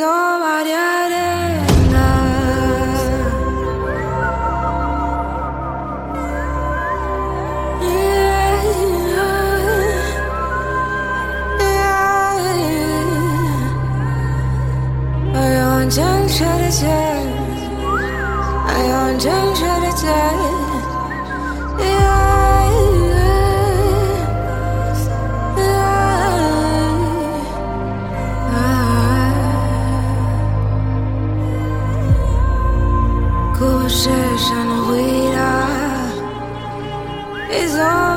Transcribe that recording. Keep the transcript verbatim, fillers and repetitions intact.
isola di arena. Yeah, yeah. 我用正确的剑，我用正确的剑。故事上的回答。It's all